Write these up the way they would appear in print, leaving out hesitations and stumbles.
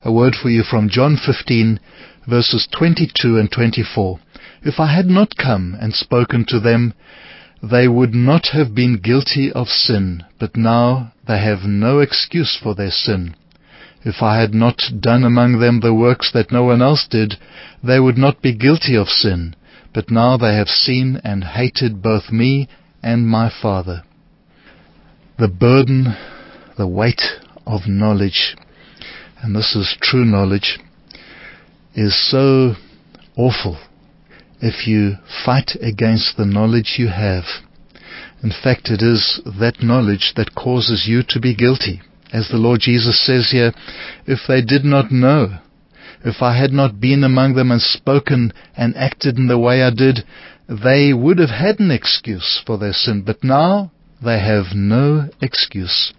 A word for you from John 15, verses 22 and 24. If I had not come and spoken to them, they would not have been guilty of sin, but now they have no excuse for their sin. If I had not done among them the works that no one else did, they would not be guilty of sin, but now they have seen and hated both me and my Father. The burden, the weight of knowledge, and this is true knowledge, is so awful if you fight against the knowledge you have. In fact, it is that knowledge that causes you to be guilty. As the Lord Jesus says here, if they did not know, if I had not been among them and spoken and acted in the way I did, they would have had an excuse for their sin, but now they have no excuse.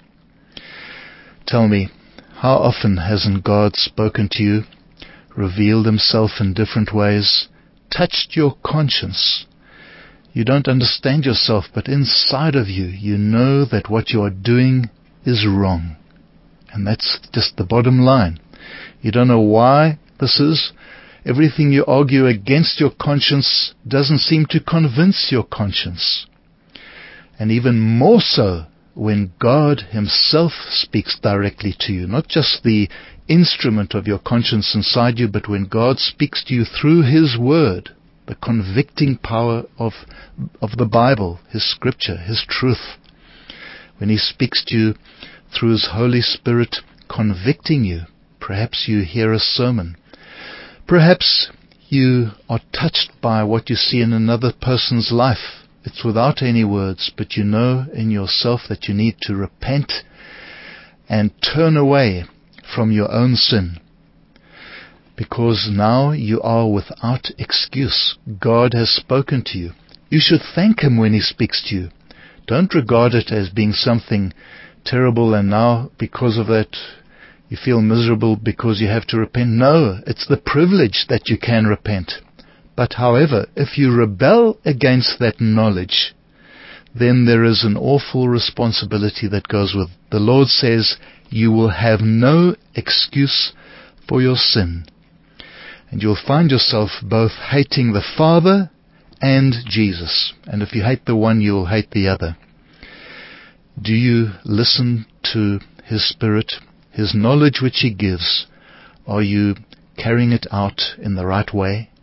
Tell me, how often hasn't God spoken to you, revealed Himself in different ways, touched your conscience? You don't understand yourself, but inside of you, you know that what you are doing is wrong. And that's just the bottom line. You don't know why this is. Everything you argue against your conscience doesn't seem to convince your conscience. And even more so when God Himself speaks directly to you, not just the instrument of your conscience inside you, but when God speaks to you through His Word, the convicting power of the Bible, His Scripture, His truth. When He speaks to you through His Holy Spirit convicting you, perhaps you hear a sermon. Perhaps you are touched by what you see in another person's life. It's without any words, but you know in yourself that you need to repent and turn away from your own sin. Because now you are without excuse. God has spoken to you. You should thank Him when He speaks to you. Don't regard it as being something terrible and now because of that you feel miserable because you have to repent. No, it's the privilege that you can repent. But however, if you rebel against that knowledge, then there is an awful responsibility that goes with it. The Lord says you will have no excuse for your sin. And you'll find yourself both hating the Father and Jesus. And if you hate the one, you'll hate the other. Do you listen to His Spirit, His knowledge which He gives? Are you carrying it out in the right way?